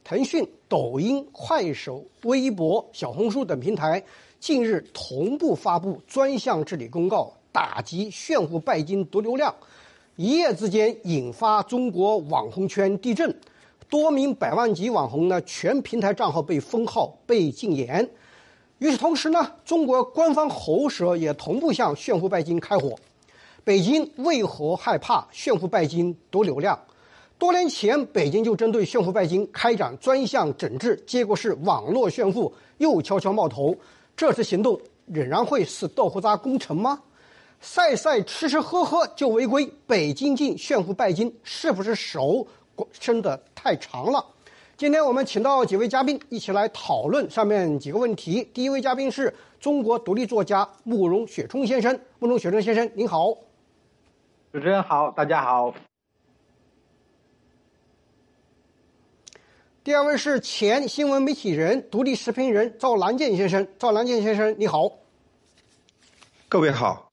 腾讯、抖音、快手、微博、小红书等平台近日同步发布专项治理公告，打击炫富拜金夺流量，一夜之间引发中国网红圈地震，多名百万级网红呢全平台账号被封号、被禁言。与此同时呢，中国官方喉舌也同步向炫富拜金开火。北京为何害怕炫富拜金夺流量？多年前，北京就针对炫富拜金开展专项整治，结果是网络炫富又悄悄冒头。这次行动仍然会是豆腐渣工程吗？晒晒吃吃喝喝就违规，北京禁炫富拜金是不是手伸得太长了？今天我们请到几位嘉宾一起来讨论上面几个问题。第一位嘉宾是中国独立作家慕容雪冲先生。慕容雪冲先生，您好。 主持人好，大家好。 第二位是前新闻媒体人、独立时评人赵南建先生。赵南建先生，你好。 各位好。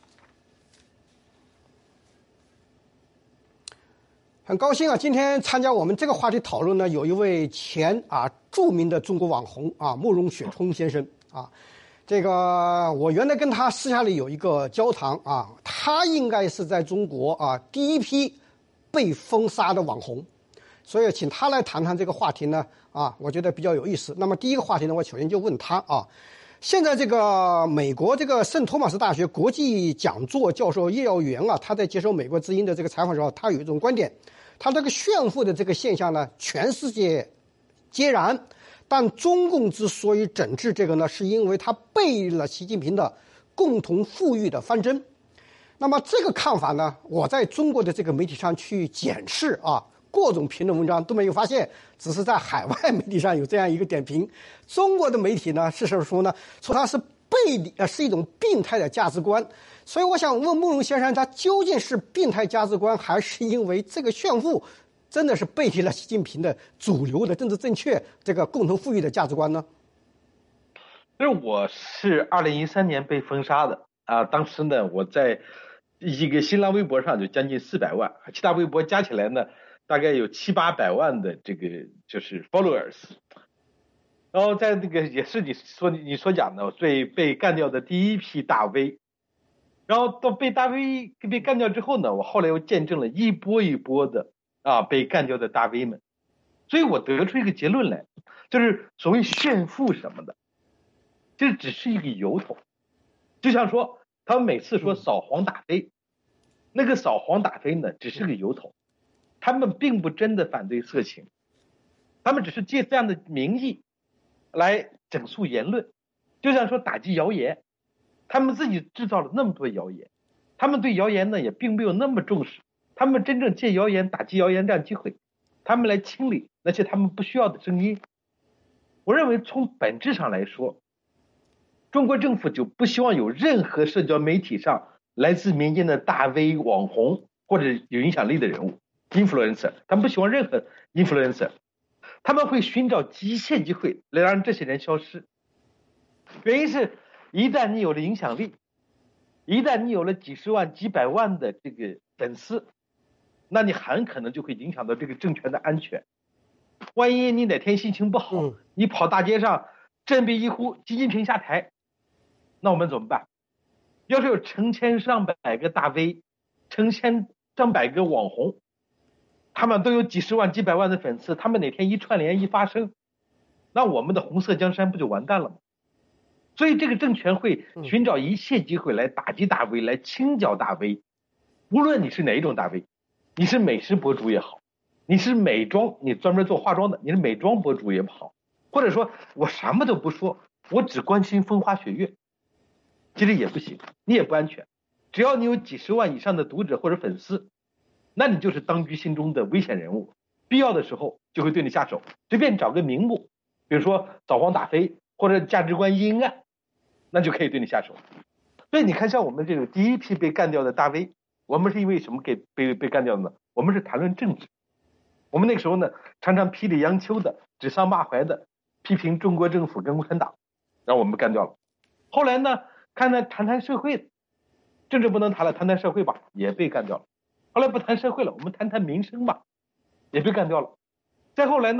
很高兴啊，今天参加我们这个话题讨论呢，有一位前著名的中国网红慕容雪冲先生啊。这个我原来跟他私下里有一个交谈啊，他应该是在中国第一批被封杀的网红，所以请他来谈谈这个话题呢我觉得比较有意思。那么第一个话题呢，我首先就问他现在这个美国这个圣托马斯大学国际讲座教授叶耀元他在接受美国之音的这个采访的时候，他有一种观点，他这个炫富的这个现象呢，全世界皆然。但中共之所以整治这个呢，是因为他背了习近平的共同富裕的方针。那么这个看法呢，我在中国的这个媒体上去检视各种评论文章都没有发现，只是在海外媒体上有这样一个点评。中国的媒体呢，事实说呢，说它是是一种病态的价值观。所以我想问慕容先生，他究竟是病态价值观，还是因为这个炫富真的是背离了习近平的主流的政治正确这个共同富裕的价值观呢？ 就是我是2013年被封杀的当时呢，我在一个新浪微博上就将近400万，其他微博加起来呢，大概有700-800万的这个就是 followers。然后在这个也是你所讲的被干掉的第一批大 V。然后到被大 V 被干掉之后呢，我后来又见证了一波一波的被干掉的大 V 们。所以我得出一个结论来，就是所谓炫富什么的，这只是一个由头。就像说他们每次说扫黄打非，那个扫黄打非呢只是个由头，他们并不真的反对色情，他们只是借这样的名义来整肃言论。就像说打击谣言，他们自己制造了那么多谣言，他们对谣言呢也并没有那么重视，他们真正借谣言打击谣言这样机会，他们来清理那些他们不需要的声音。我认为从本质上来说，中国政府就不希望有任何社交媒体上来自民间的大 V 网红或者有影响力的人物 influencer， 他们不希望任何 influencer， 他们会寻找一切机会来让这些人消失。原因是一旦你有了影响力，一旦你有了几十万几百万的这个粉丝，那你很可能就会影响到这个政权的安全。万一你哪天心情不好，你跑大街上振臂一呼习近平下台，那我们怎么办？要是有成千上百个大 V， 成千上百个网红，他们都有几十万几百万的粉丝，他们哪天一串联一发声，那我们的红色江山不就完蛋了吗？所以这个政权会寻找一切机会来打击大 V， 来清剿大 V。无论你是哪一种大 V， 你是美食博主也好，你是美妆，你专门做化妆的，你是美妆博主也好，或者说我什么都不说，我只关心风花雪月，其实也不行，你也不安全。只要你有几十万以上的读者或者粉丝，那你就是当局心中的危险人物，必要的时候就会对你下手，随便找个名目，比如说扫黄打非或者价值观阴暗，那就可以对你下手。所以你看，像我们这种第一批被干掉的大 V， 我们是因为什么被干掉的呢？我们是谈论政治。我们那个时候呢，常常批里扬秋的，指桑骂槐的，批评中国政府跟共产党，然后我们干掉了。后来呢，谈社会，政治不能谈了，谈社会吧，也被干掉了。后来不谈社会了，我们谈民生吧，也被干掉了。再后来呢，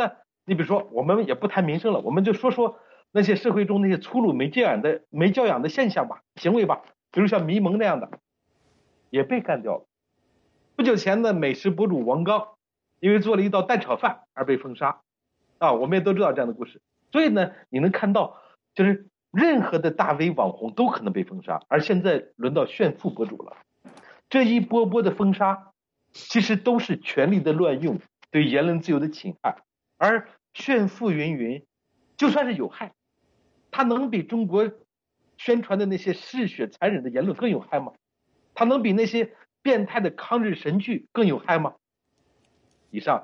你比如说，我们也不谈民生了，我们就说说那些社会中那些粗鲁没教养的现象吧、行为吧，比如像迷蒙那样的，也被干掉了。不久前的美食博主王刚，因为做了一道蛋炒饭而被封杀，我们也都知道这样的故事。所以呢，你能看到，就是任何的大 V 网红都可能被封杀，而现在轮到炫富博主了。这一波波的封杀，其实都是权力的乱用，对言论自由的侵害。而炫富云云，就算是有害，它能比中国宣传的那些嗜血残忍的言论更有害吗？它能比那些变态的抗日神剧更有害吗？以上，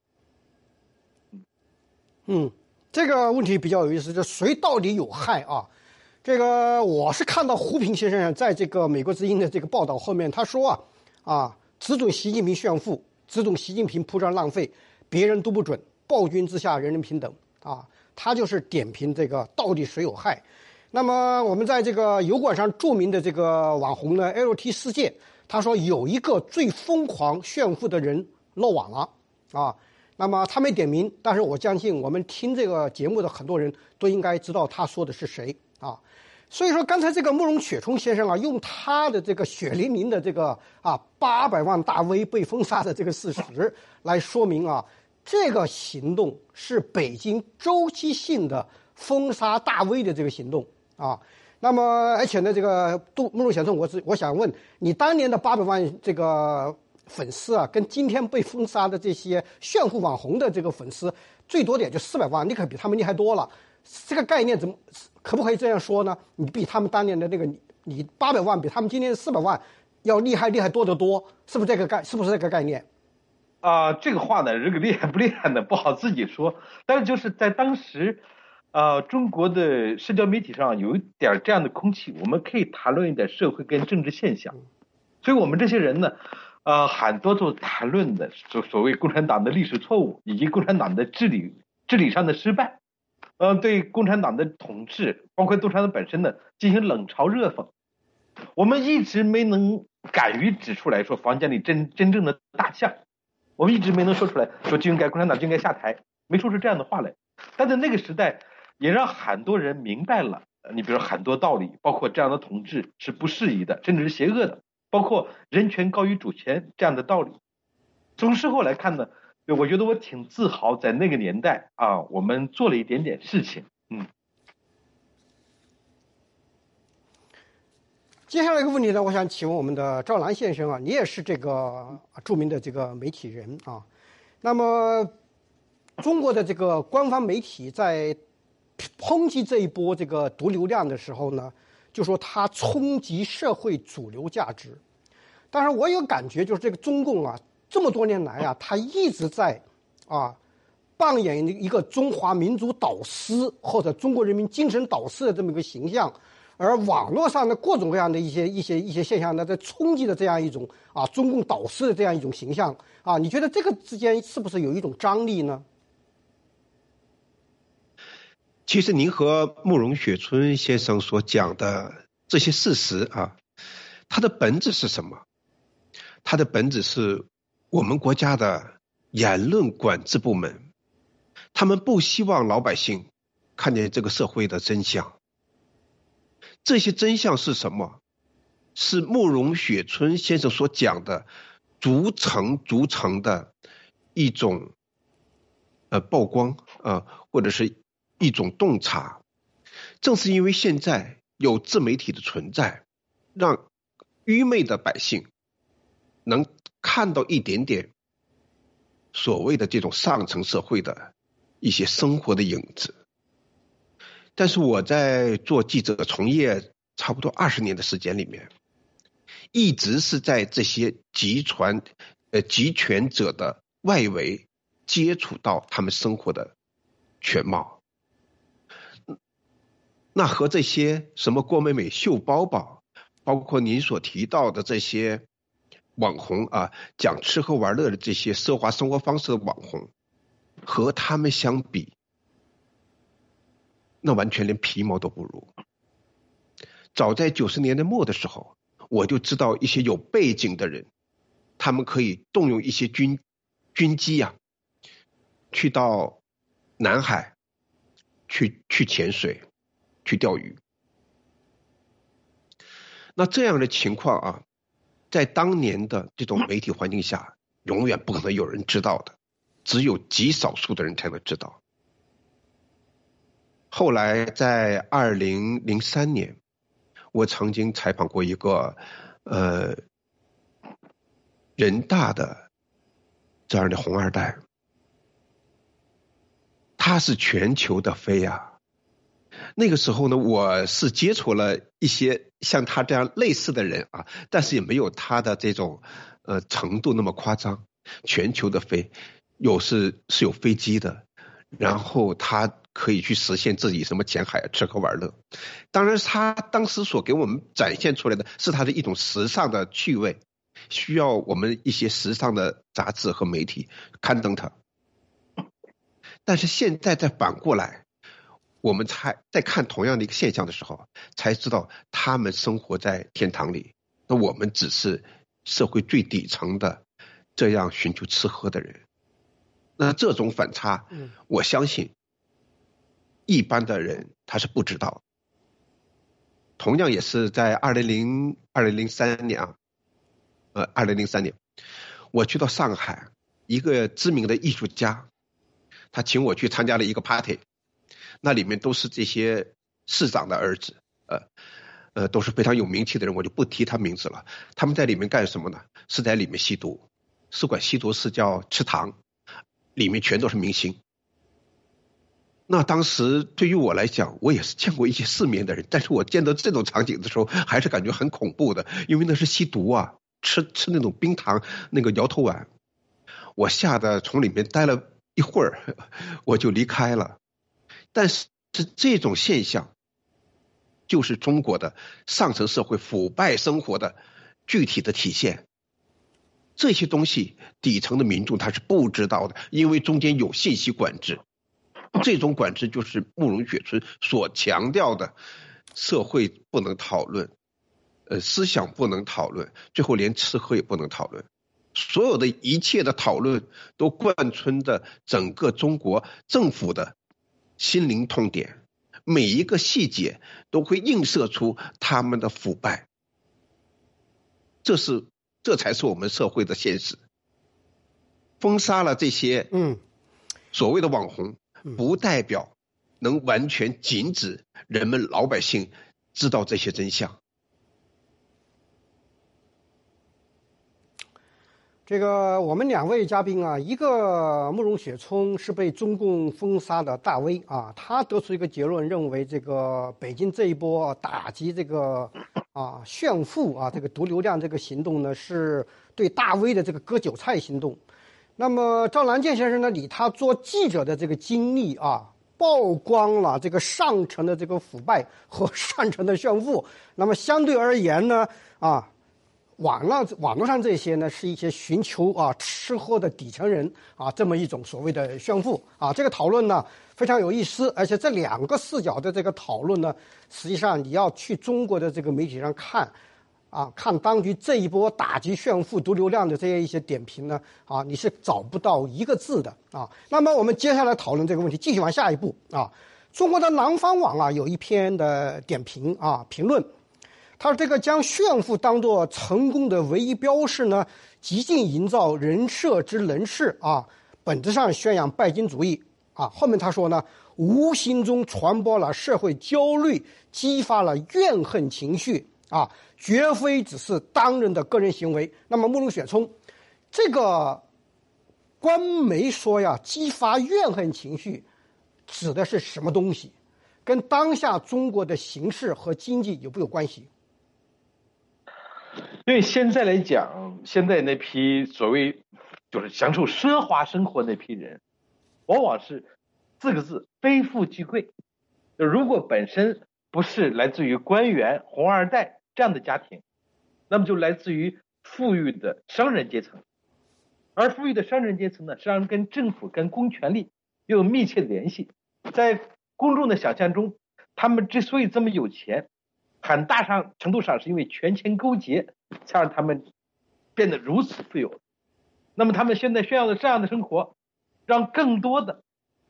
这个问题比较有意思，这谁到底有害啊？这个我是看到胡平先生在这个美国之音的这个报道后面，他说只准习近平炫富，只准习近平铺张浪费，别人都不准，暴君之下人人平等他就是点评这个到底谁有害。那么我们在这个油管上著名的这个网红呢 LT 世界，他说有一个最疯狂炫富的人漏网了那么他没点名，但是我相信我们听这个节目的很多人都应该知道他说的是谁所以说刚才这个慕容雪冲先生用他的这个血淋淋的这个800万大 V 被封杀的这个事实来说明这个行动是北京周期性的封杀大 V 的这个行动那么而且呢，这个慕容雪冲，我想问你，当年的800万这个粉丝跟今天被封杀的这些炫富网红的这个粉丝，最多点就400万，你可比他们厉害多了。这个概念可不可以这样说呢？你比他们当年的那个你800万比他们今天的400万要厉害多得多，是不是这个概念？ 这个话呢，这个厉害不厉害呢，不好自己说。但是就是在当时，中国的社交媒体上有一点这样的空气，我们可以谈论一点社会跟政治现象。所以我们这些人呢，很多都谈论的所谓共产党的历史错误，以及共产党的治理上的失败。对共产党的统治，包括共产党本身呢，进行冷嘲热讽。我们一直没能敢于指出来说房间里真正的大象，我们一直没能说出来说共产党就应该下台，没说出这样的话来。但在那个时代，也让很多人明白了，你比如说很多道理，包括这样的统治是不适宜的，甚至是邪恶的，包括人权高于主权这样的道理。从事后来看呢，我觉得我挺自豪，在那个年代我们做了一点点事情。 接下来一个问题呢，我想请问我们的赵兰先生你也是这个著名的这个媒体人那么中国的这个官方媒体在抨击这一波这个毒流量的时候呢，就说它冲击社会主流价值。但是我有感觉，就是这个中共这么多年来他一直在扮演一个中华民族导师或者中国人民精神导师的这么一个形象，而网络上的各种各样的一些现象呢，在冲击的这样一种中共导师的这样一种形象你觉得这个之间是不是有一种张力呢？ 其实您和慕容雪冲先生所讲的这些事实它的本质是什么？它的本质是我们国家的言论管制部门，他们不希望老百姓看见这个社会的真相。这些真相是什么？是慕容雪冲先生所讲的逐层的一种曝光或者是一种洞察。正是因为现在有自媒体的存在，让愚昧的百姓能看到一点点所谓的这种上层社会的一些生活的影子。但是我在做记者从业差不多20年的时间里面，一直是在这些集权者的外围接触到他们生活的全貌。那和这些什么郭美美秀包包，包括您所提到的这些网红讲吃喝玩乐的这些奢华生活方式的网红，和他们相比，那完全连皮毛都不如。早在90年代末的时候，我就知道一些有背景的人，他们可以动用一些军机去到南海去潜水、去钓鱼。那这样的情况啊，在当年的这种媒体环境下，永远不可能有人知道的，只有极少数的人才能知道。后来在2003年，我曾经采访过一个人大的这样的红二代，他是全球的飞啊。那个时候呢，我是接触了一些像他这样类似的人啊，但是也没有他的这种程度那么夸张。全球的飞，是有飞机的，然后他可以去实现自己什么潜海吃喝玩乐。当然他当时所给我们展现出来的是他的一种时尚的趣味，需要我们一些时尚的杂志和媒体刊登他。但是现在再反过来，我们在看同样的一个现象的时候，才知道他们生活在天堂里，那我们只是社会最底层的这样寻求吃喝的人。那这种反差，我相信一般的人他是不知道。同样也是在2003年啊，2003年，我去到上海，一个知名的艺术家，他请我去参加了一个 party， 那里面都是这些市长的儿子，都是非常有名气的人，我就不提他名字了。他们在里面干什么呢？是在里面吸毒，是管吸毒是叫吃糖，里面全都是明星。那当时对于我来讲，我也是见过一些世面的人，但是我见到这种场景的时候，还是感觉很恐怖的，因为那是吸毒啊，吃那种冰糖那个摇头丸。我吓得从里面待了一会儿，我就离开了。但是这种现象，就是中国的上层社会腐败生活的具体的体现。这些东西底层的民众他是不知道的，因为中间有信息管制。这种管制就是慕容雪村所强调的，社会不能讨论，思想不能讨论，最后连吃喝也不能讨论。所有的一切的讨论都贯穿的整个中国政府的心灵痛点，每一个细节都会映射出他们的腐败。这才是我们社会的现实。封杀了这些所谓的网红，不代表能完全禁止人们老百姓知道这些真相。 这个我们两位嘉宾啊，一个慕容雪村是被中共封杀的大 V 啊，他得出一个结论，认为这个北京这一波打击这个炫富啊，这个毒流量这个行动呢，是对大 V 的这个割韭菜行动。那么赵南建先生呢，以他做记者的这个经历啊，曝光了这个上层的这个腐败和上层的炫富。那么相对而言呢，网络上这些呢，是一些寻求吃喝的底层人这么一种所谓的炫富这个讨论呢非常有意思，而且这两个视角的这个讨论呢，实际上你要去中国的这个媒体上看看当局这一波打击炫富毒流量的这些点评呢你是找不到一个字的那么我们接下来讨论这个问题，继续往下一步中国的南方网有一篇的点评评论。他说这个将炫富当作成功的唯一标示呢，极尽营造人设之能事本质上宣扬拜金主义后面他说呢，无形中传播了社会焦虑，激发了怨恨情绪绝非只是当人的个人行为。那么慕容雪村这个官媒说激发怨恨情绪指的是什么东西？跟当下中国的形势和经济有没有关系？ 因为现在来讲，现在那批所谓就是享受奢华生活那批人，往往是4个字：非富即贵。如果本身不是来自于官员、红二代这样的家庭，那么就来自于富裕的商人阶层。而富裕的商人阶层呢，实际上跟政府、跟公权力又有密切的联系。在公众的想象中，他们之所以这么有钱，很大程度上是因为权钱勾结，才让他们变得如此富有。那么他们现在炫耀的这样的生活，让更多的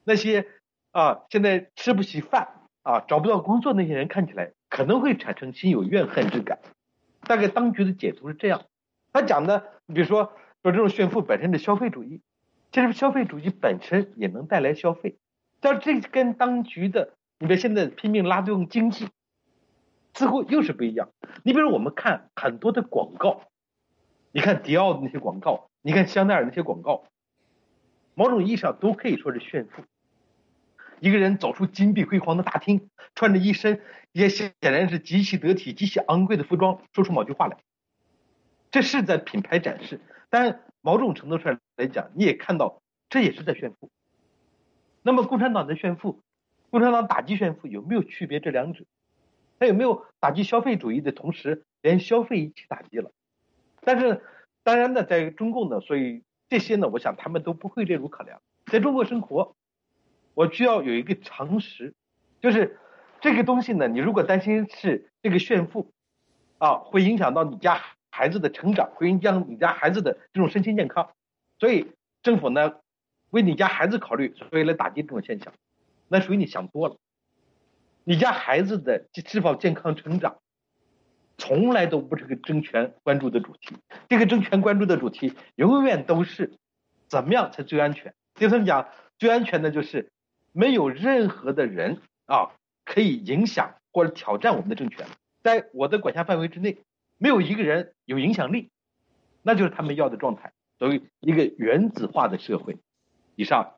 那些现在吃不起饭找不到工作那些人看起来可能会产生心有怨恨之感。大概当局的解读是这样，他讲的，比如说这种炫富本身的消费主义，其实消费主义本身也能带来消费，但这跟当局的你别现在拼命拉动经济，似乎又是不一样。你比如我们看很多的广告，你看迪奥的那些广告，你看香奈儿那些广告，某种意义上都可以说是炫富。一个人走出金碧辉煌的大厅，穿着一身也显然是极其得体、极其昂贵的服装，说出某句话来，这是在品牌展示。但某种程度上来讲，你也看到这也是在炫富。那么共产党的炫富，共产党打击炫富有没有区别这两者？他有没有打击消费主义的同时连消费一起打击了？但是当然呢，在中共呢，所以这些呢，我想他们都不会列入考量。在中国生活，我需要有一个常识，就是这个东西呢，你如果担心是这个炫富会影响到你家孩子的成长，会影响你家孩子的这种身心健康，所以政府呢为你家孩子考虑，所以来打击这种现象，那属于你想多了。你家孩子的是否健康成长，从来都不是个政权关注的主题。这个政权关注的主题永远都是怎么样才最安全。就这么讲，最安全的就是没有任何的人可以影响或者挑战我们的政权，在我的管辖范围之内，没有一个人有影响力，那就是他们要的状态，所谓一个原子化的社会。以上。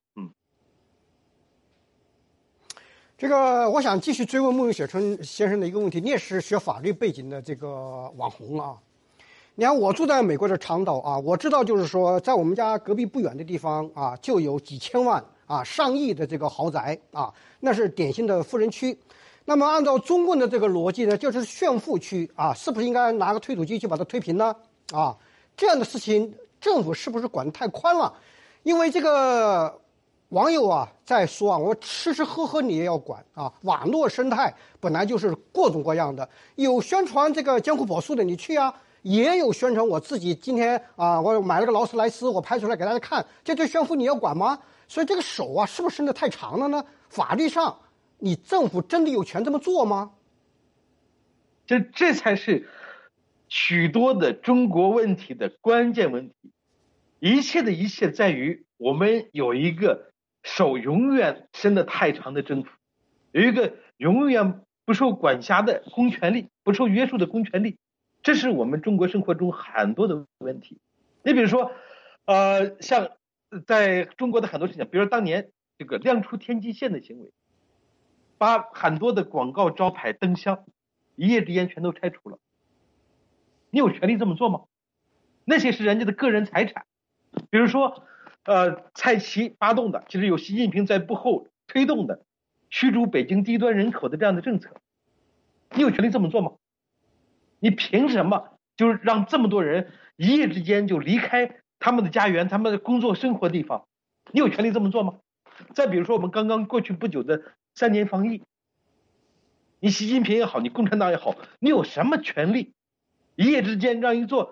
这个我想继续追问慕容雪村先生的一个问题，你也是学法律背景的这个网红啊。你看我住在美国的长岛我知道就是说在我们家隔壁不远的地方就有几千万上亿的这个豪宅那是典型的富人区。那么按照中共的这个逻辑呢，就是炫富区是不是应该拿个推土机去把它推平呢？这样的事情政府是不是管得太宽了？因为这个网友在说我吃吃喝喝你也要管网络生态本来就是各种各样的，有宣传这个艰苦朴素的你去也有宣传我自己今天我买了个劳斯莱斯，我拍出来给大家看，这对炫富你要管吗？所以这个手是不是伸得太长了呢？法律上你政府真的有权这么做吗？ 这才是许多的中国问题的关键问题。一切的一切在于我们有一个手永远伸得太长的政府，有一个永远不受管辖的公权力，不受约束的公权力，这是我们中国生活中很多的问题。你比如说像在中国的很多事情，比如说当年这个亮出天际线的行为，把很多的广告招牌灯箱一夜之间全都拆除了。你有权利这么做吗？那些是人家的个人财产。比如说蔡奇发动的，其实有习近平在背后推动的驱逐北京低端人口的这样的政策，你有权利这么做吗？你凭什么就是让这么多人一夜之间就离开他们的家园，他们的工作生活地方？你有权利这么做吗？再比如说我们刚刚过去不久的3年防疫，你习近平也好，你共产党也好，你有什么权利一夜之间让一座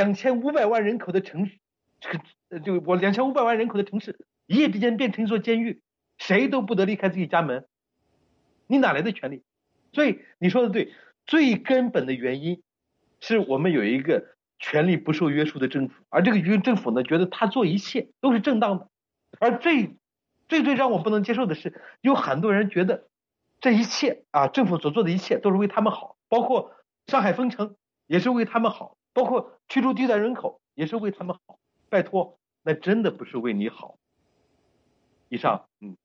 2500万人口的城市，我2500万人口的城市一夜之间变成一座监狱，谁都不得离开自己家门？你哪来的权利？所以你说的对，最根本的原因是我们有一个权力不受约束的政府，而这个政府呢，觉得他做一切都是正当的。而最让我不能接受的是，有很多人觉得这一切政府所做的一切都是为他们好，包括上海封城也是为他们好，包括驱逐低端人口也是为他们好。拜托，那真的不是为你好。以上。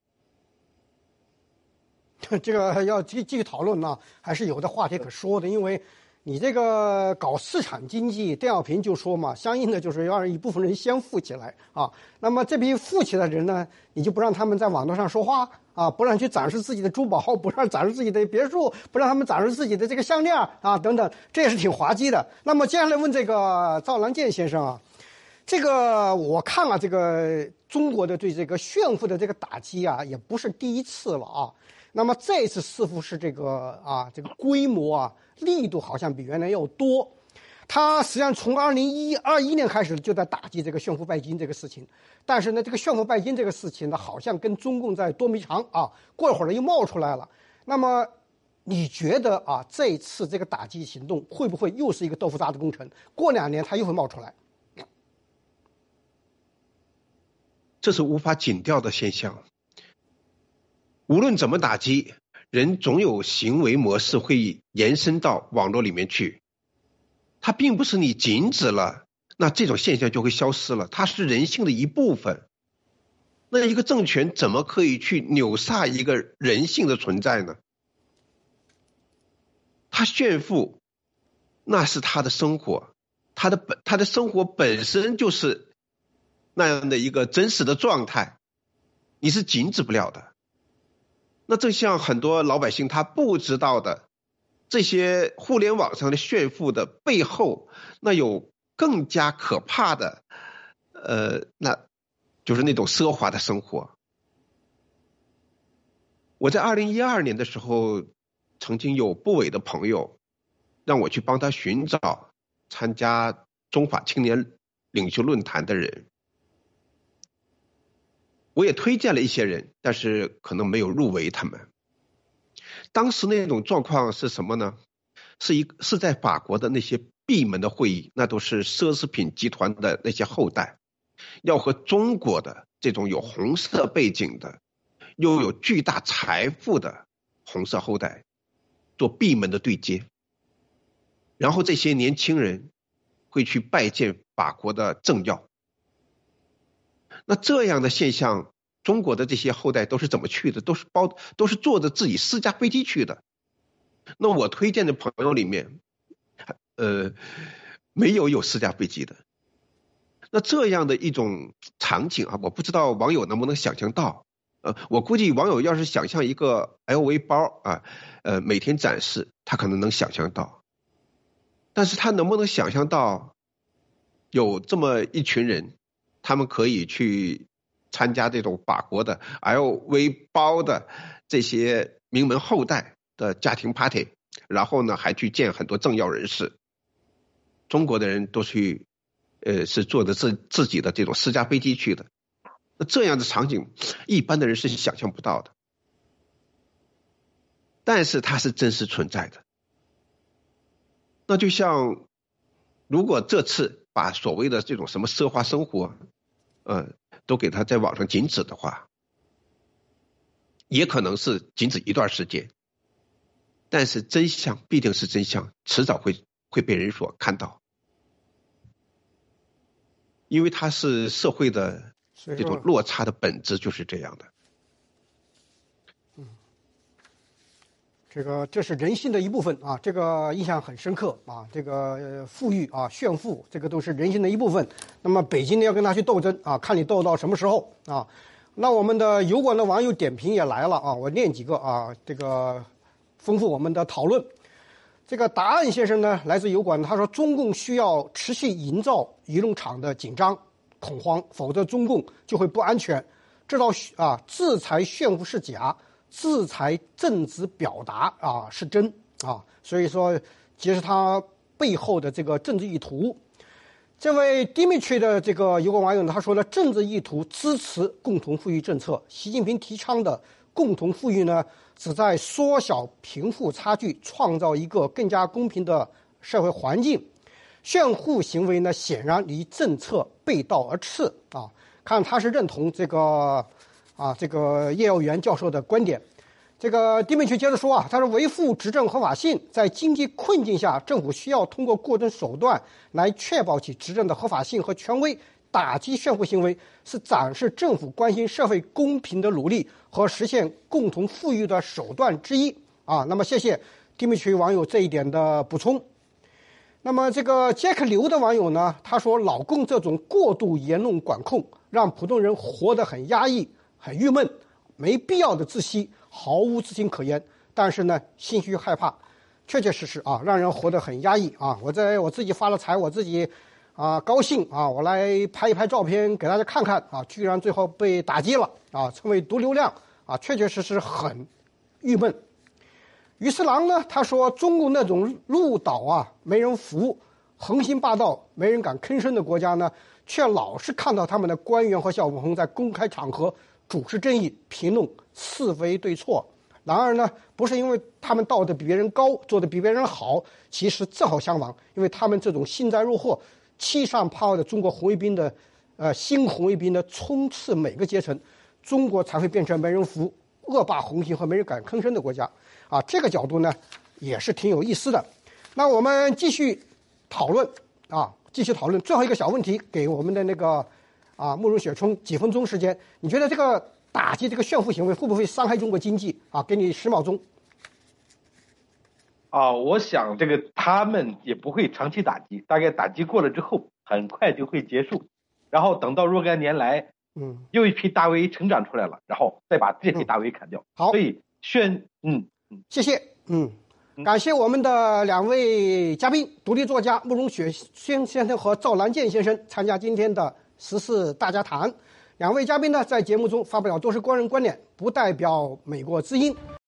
这个要继续讨论呢，还是有的话题可说的。因为你这个搞市场经济，邓小平就说嘛，相应的就是要让一部分人先富起来那么这批富起来的人呢，你就不让他们在网络上说话不让去展示自己的珠宝，不让展示自己的别墅，不让他们展示自己的这个项链等等，这也是挺滑稽的。那么接下来问这个赵兰健先生这个我看了这个中国的对这个炫富的这个打击也不是第一次了那么这次似乎是这个这个规模力度好像比原来要多。 他实际上从2021年开始就在打击这个炫富拜金这个事情，但是呢，这个炫富拜金这个事情呢，好像跟中共在捉迷藏啊，过一会儿呢又冒出来了。那么，你觉得啊，这次这个打击行动会不会又是一个豆腐渣的工程？过2年它又会冒出来？ 这是无法警掉的现象。无论怎么打击，人总有行为模式会延伸到网络里面去。它并不是你禁止了，那这种现象就会消失了，它是人性的一部分。那一个政权怎么可以去扭煞一个人性的存在呢？他炫富，那是他的生活，他的生活本身就是那样的一个真实的状态，你是禁止不了的。那正像很多老百姓他不知道的，这些互联网上的炫富的背后，那有更加可怕的，那就是那种奢华的生活。我在2012年的时候，曾经有部委的朋友让我去帮他寻找参加中法青年领袖论坛的人，我也推荐了一些人，但是可能没有入围他们。当时那种状况是什么呢？是在法国的那些闭门的会议，那都是奢侈品集团的那些后代，要和中国的这种有红色背景的又有巨大财富的红色后代做闭门的对接，然后这些年轻人会去拜见法国的政要。那这样的现象，中国的这些后代都是怎么去的？都是坐着自己私家飞机去的。那我推荐的朋友里面，没有私家飞机的。那这样的一种场景啊，我不知道网友能不能想象到。我估计网友要是想象一个 LV 包啊，每天展示，他可能能想象到。但是他能不能想象到有这么一群人，他们可以去参加这种法国的 LV 包的这些名门后代的家庭 party， 然后呢还去见很多政要人士。中国的人都去是坐着自己的这种私家飞机去的。那这样的场景一般的人是想象不到的，但是它是真实存在的。那就像如果这次把所谓的这种什么奢华生活都给他在网上禁止的话，也可能是禁止一段时间，但是真相必定是真相，迟早会被人所看到，因为它是社会的这种落差的本质就是这样的。 这是人性的一部分啊，这个印象很深刻啊。这个富裕啊、炫富，这个都是人性的一部分。那么北京呢要跟他去斗争啊，看你斗到什么时候啊。那我们的油管的网友点评也来了啊，我念几个啊，这个丰富我们的讨论。这个答案先生呢，来自油管，他说中共需要持续营造舆论场的紧张恐慌，否则中共就会不安全。知道制裁炫富是假，制裁政治表达是真啊，所以说其实他背后的这个政治意图。这位 Dimitri 的这个油管网友他说了，政治意图支持共同富裕政策，习近平提倡的共同富裕呢，旨在缩小贫富差距，创造一个更加公平的社会环境。炫富行为呢，显然离政策背道而驰啊。看他是认同这个叶耀元教授的观点。这个丁美群接着说他说维护执政合法性，在经济困境下，政府需要通过各种手段来确保其执政的合法性和权威。打击炫富行为是展示政府关心社会公平的努力和实现共同富裕的手段之一啊。那么谢谢丁美群网友这一点的补充。那么这个杰克刘的网友呢，他说老共这种过度言论管控，让普通人活得很压抑、很郁闷，没必要的窒息，毫无知情可言。但是呢，心虚害怕，确确实实让人活得很压抑啊。我自己发了财，我自己高兴我来拍一拍照片给大家看看居然最后被打击了成为毒流量确确实实很郁闷。于是郎呢，他说中共那种鹿岛没人服横行霸道、没人敢吭声的国家呢，却老是看到他们的官员和小网红在公开场合主持正义、评论是非对错。然而呢，不是因为他们道德比别人高，做得比别人好，其实正好相反，因为他们这种幸灾乐祸、欺上怕恶的中国红卫兵的新红卫兵呢，充斥每个阶层，中国才会变成没人服、恶霸横行和没人敢吭声的国家。啊，这个角度呢，也是挺有意思的。那我们继续讨论最后一个小问题，给我们的那个慕容雪冲几分钟时间，你觉得这个打击这个炫富行为会不会伤害中国经济？给你10秒钟。 我想这个他们也不会长期打击，大概打击过了之后，很快就会结束，然后等到若干年来，又一批大 V 成长出来了，然后再把这批大 V 砍掉。 好， 所以谢谢，感谢我们的2位嘉宾，独立作家慕容雪先生和赵南建先生参加今天的时事大家谈。2位嘉宾呢，在节目中发表都是个人观点，不代表美国之音。